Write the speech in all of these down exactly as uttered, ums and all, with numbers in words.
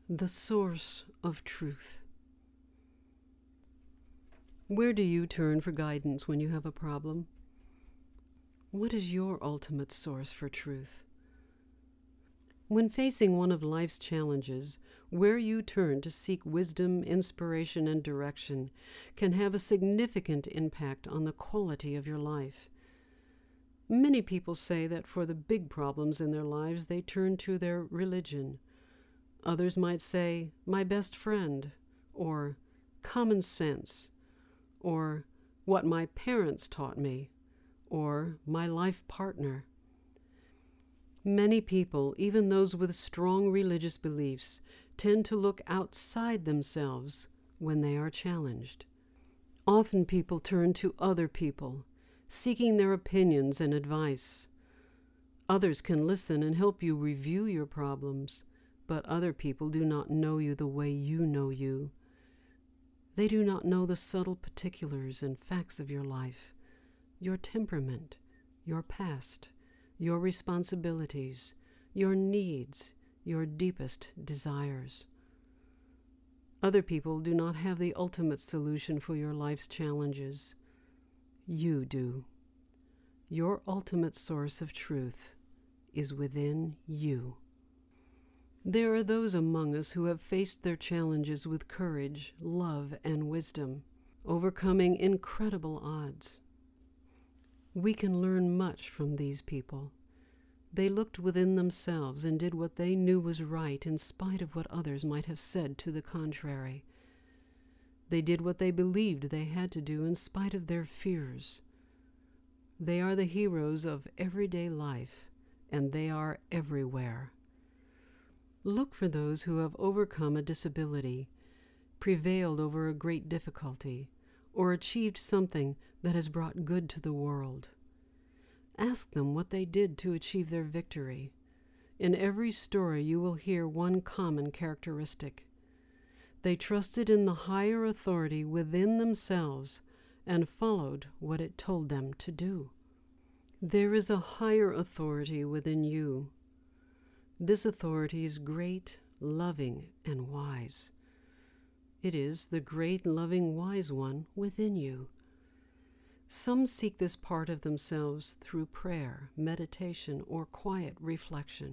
The source of truth. Where do you turn for guidance when you have a problem? What is your ultimate source for truth? When facing one of life's challenges, where you turn to seek wisdom, inspiration, and direction can have a significant impact on the quality of your life. Many people say that for the big problems in their lives, they turn to their religion. Others might say, my best friend, or common sense, or what my parents taught me, or my life partner. Many people, even those with strong religious beliefs, tend to look outside themselves when they are challenged. Often people turn to other people, seeking their opinions and advice. Others can listen and help you review your problems, but other people do not know you the way you know you. They do not know the subtle particulars and facts of your life, your temperament, your past, your responsibilities, your needs, your deepest desires. Other people do not have the ultimate solution for your life's challenges. You do. Your ultimate source of truth is within you. There are those among us who have faced their challenges with courage, love, and wisdom, overcoming incredible odds. We can learn much from these people. They looked within themselves and did what they knew was right in spite of what others might have said to the contrary. They did what they believed they had to do in spite of their fears. They are the heroes of everyday life, and they are everywhere. Look for those who have overcome a disability, prevailed over a great difficulty, or achieved something that has brought good to the world. Ask them what they did to achieve their victory. In every story you will hear one common characteristic. They trusted in the higher authority within themselves and followed what it told them to do. There is a higher authority within you. This authority is great, loving, and wise. It is the great, loving, wise one within you. Some seek this part of themselves through prayer, meditation, or quiet reflection.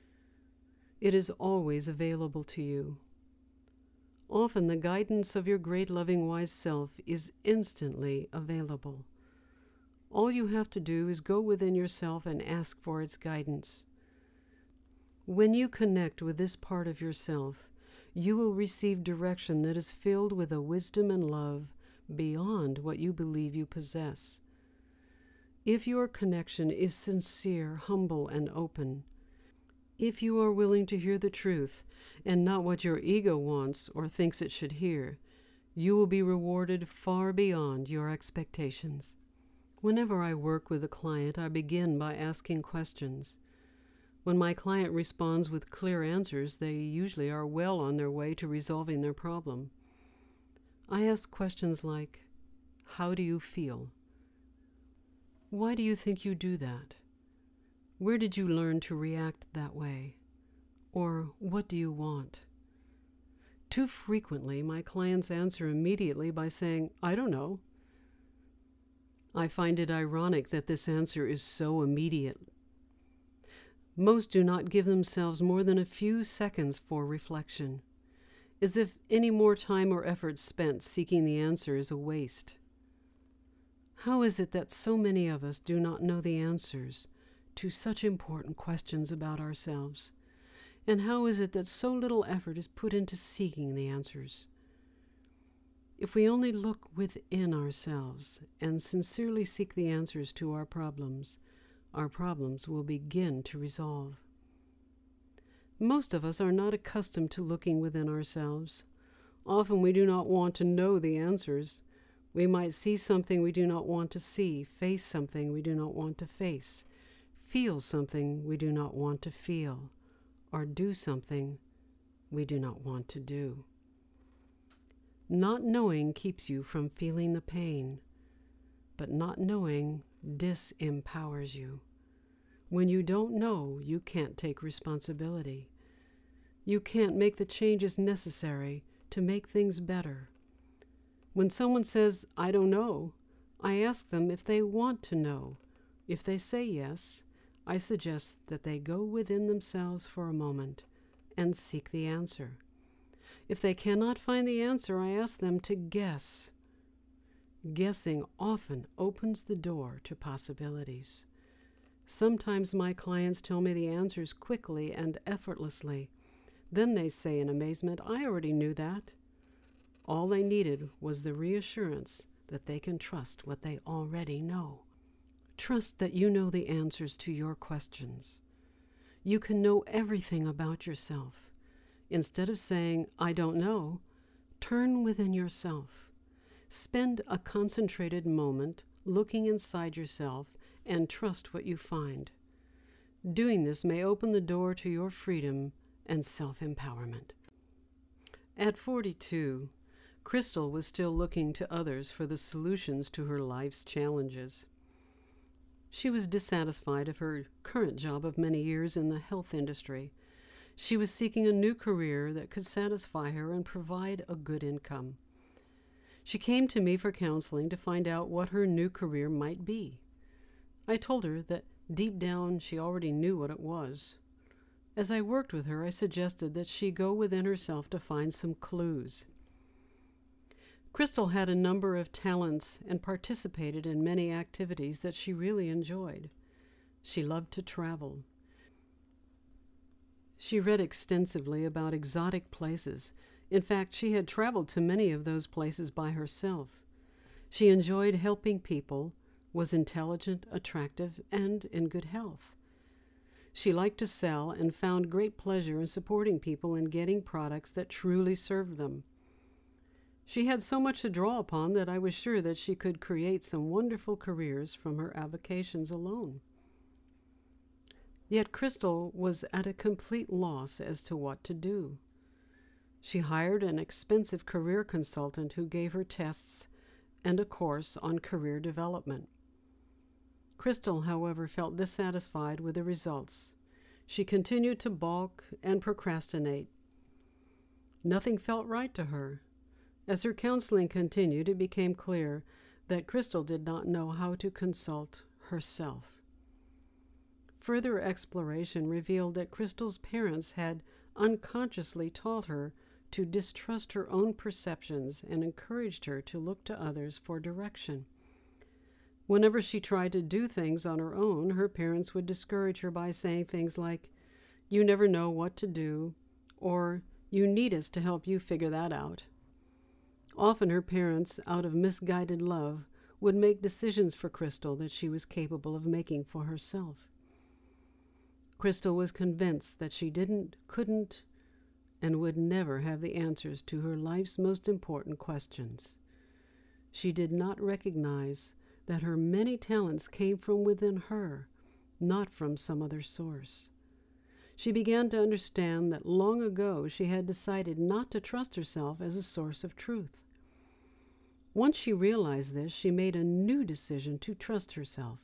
It is always available to you. Often the guidance of your great, loving, wise self is instantly available. All you have to do is go within yourself and ask for its guidance. When you connect with this part of yourself, you will receive direction that is filled with a wisdom and love beyond what you believe you possess. If your connection is sincere, humble, and open, if you are willing to hear the truth and not what your ego wants or thinks it should hear, you will be rewarded far beyond your expectations. Whenever I work with a client, I begin by asking questions. When my client responds with clear answers, they usually are well on their way to resolving their problem. I ask questions like, how do you feel? Why do you think you do that? Where did you learn to react that way? Or what do you want? Too frequently, my clients answer immediately by saying, I don't know. I find it ironic that this answer is so immediate. Most do not give themselves more than a few seconds for reflection, as if any more time or effort spent seeking the answer is a waste. How is it that so many of us do not know the answers to such important questions about ourselves? And how is it that so little effort is put into seeking the answers? If we only look within ourselves and sincerely seek the answers to our problems, our problems will begin to resolve. Most of us are not accustomed to looking within ourselves. Often we do not want to know the answers. We might see something we do not want to see, face something we do not want to face, feel something we do not want to feel, or do something we do not want to do. Not knowing keeps you from feeling the pain, but not knowing disempowers you. When you don't know, you can't take responsibility. You can't make the changes necessary to make things better. When someone says, "I don't know," I ask them if they want to know. If they say yes, I suggest that they go within themselves for a moment and seek the answer. If they cannot find the answer, I ask them to guess. Guessing often opens the door to possibilities. Sometimes my clients tell me the answers quickly and effortlessly. Then they say in amazement, "I already knew that." All they needed was the reassurance that they can trust what they already know. Trust that you know the answers to your questions. You can know everything about yourself. Instead of saying, "I don't know," turn within yourself. Spend a concentrated moment looking inside yourself and trust what you find. Doing this may open the door to your freedom and self-empowerment. At forty-two, Crystal was still looking to others for the solutions to her life's challenges. She was dissatisfied of her current job of many years in the health industry. She was seeking a new career that could satisfy her and provide a good income. She came to me for counseling to find out what her new career might be. I told her that deep down she already knew what it was. As I worked with her, I suggested that she go within herself to find some clues. Crystal had a number of talents and participated in many activities that she really enjoyed. She loved to travel. She read extensively about exotic places. In fact, she had traveled to many of those places by herself. She enjoyed helping people, was intelligent, attractive, and in good health. She liked to sell and found great pleasure in supporting people and getting products that truly served them. She had so much to draw upon that I was sure that she could create some wonderful careers from her avocations alone. Yet Crystal was at a complete loss as to what to do. She hired an expensive career consultant who gave her tests and a course on career development. Crystal, however, felt dissatisfied with the results. She continued to balk and procrastinate. Nothing felt right to her. As her counseling continued, it became clear that Crystal did not know how to consult herself. Further exploration revealed that Crystal's parents had unconsciously taught her to distrust her own perceptions and encouraged her to look to others for direction. Whenever she tried to do things on her own, her parents would discourage her by saying things like, "You never know what to do," or "You need us to help you figure that out." Often her parents, out of misguided love, would make decisions for Crystal that she was capable of making for herself. Crystal was convinced that she didn't, couldn't, and would never have the answers to her life's most important questions. She did not recognize that her many talents came from within her, not from some other source. She began to understand that long ago she had decided not to trust herself as a source of truth. Once she realized this, she made a new decision to trust herself.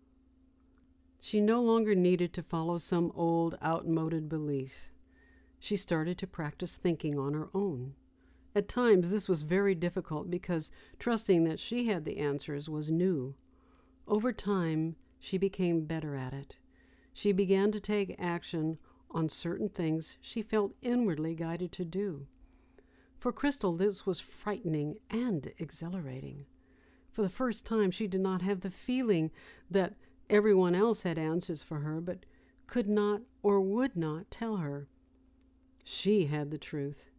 She no longer needed to follow some old, outmoded belief. She started to practice thinking on her own. At times, this was very difficult because trusting that she had the answers was new. Over time, she became better at it. She began to take action on certain things she felt inwardly guided to do. For Crystal, this was frightening and exhilarating. For the first time, she did not have the feeling that everyone else had answers for her, but could not or would not tell her. She had the truth.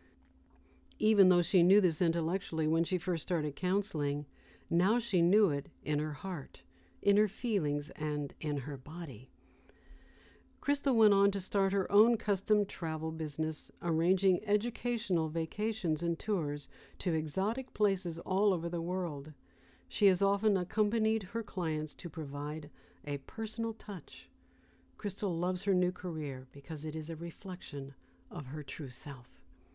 Even though she knew this intellectually when she first started counseling, now she knew it in her heart, in her feelings, and in her body. Crystal went on to start her own custom travel business, arranging educational vacations and tours to exotic places all over the world. She has often accompanied her clients to provide a personal touch. Crystal loves her new career because it is a reflection of her true self.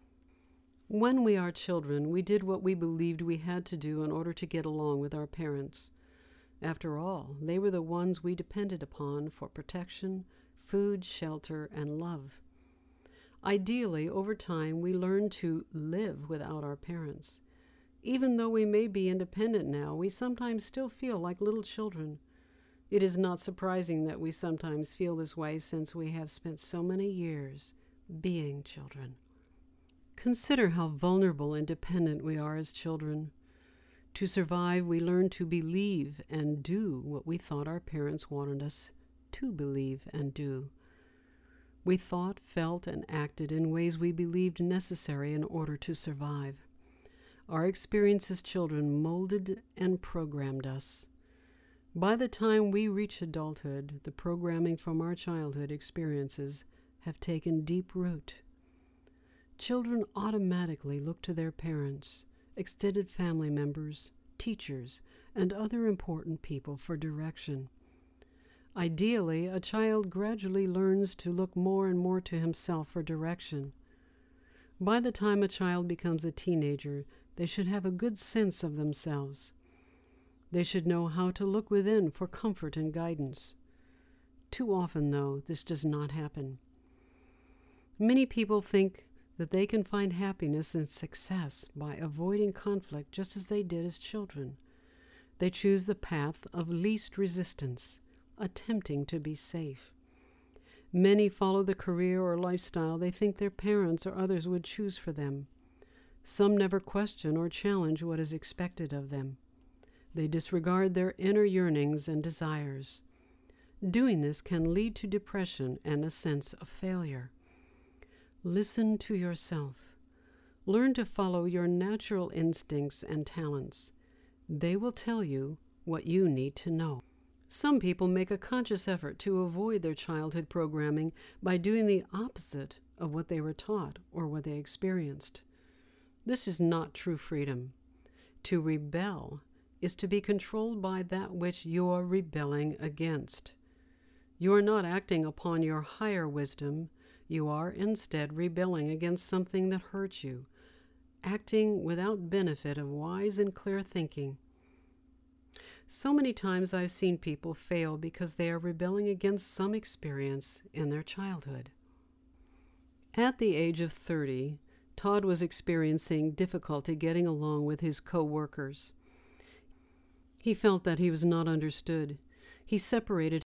When we are children, we did what we believed we had to do in order to get along with our parents. After all, they were the ones we depended upon for protection, food, shelter, and love. Ideally, over time, we learn to live without our parents. Even though we may be independent now, we sometimes still feel like little children. It is not surprising that we sometimes feel this way since we have spent so many years being children. Consider how vulnerable and dependent we are as children. To survive, we learn to believe and do what we thought our parents wanted us to believe and do. We thought, felt, and acted in ways we believed necessary in order to survive. Our experience as children molded and programmed us. By the time we reach adulthood, the programming from our childhood experiences have taken deep root. Children automatically look to their parents, extended family members, teachers, and other important people for direction. Ideally, a child gradually learns to look more and more to himself for direction. By the time a child becomes a teenager, they should have a good sense of themselves. They should know how to look within for comfort and guidance. Too often, though, this does not happen. Many people think that they can find happiness and success by avoiding conflict just as they did as children. They choose the path of least resistance, attempting to be safe. Many follow the career or lifestyle they think their parents or others would choose for them. Some never question or challenge what is expected of them. They disregard their inner yearnings and desires. Doing this can lead to depression and a sense of failure. Listen to yourself. Learn to follow your natural instincts and talents. They will tell you what you need to know. Some people make a conscious effort to avoid their childhood programming by doing the opposite of what they were taught or what they experienced. This is not true freedom. To rebel is to be controlled by that which you are rebelling against. You are not acting upon your higher wisdom. You are instead rebelling against something that hurts you, acting without benefit of wise and clear thinking. So many times I've seen people fail because they are rebelling against some experience in their childhood. At the age of thirty, Todd was experiencing difficulty getting along with his co-workers. He felt that he was not understood. He separated